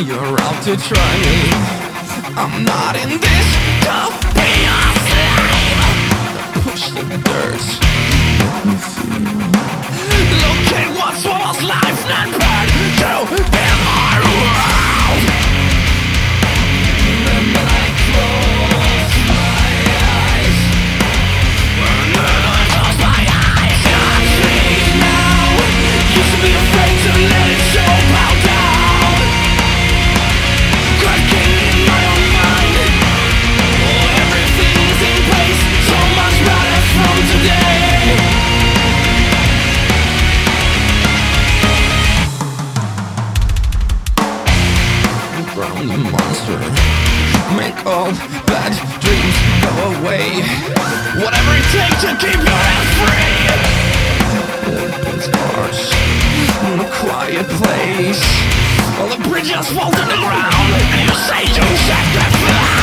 You're out to try me. I'm not in this to be a slave. Push the dirt. Look at what was life and burn to in my world. Remember I close my eyes. And then I close my eyes. I see now. Used to be afraid to let it show bow down. Cracking in my own mind. Oh, everything's in place. So much better from today. Drown the monster. Make all bad dreams go away. Whatever it takes to keep your head free. Open scars in a quiet place. All the bridges fall to the ground. And you say you sacrifice.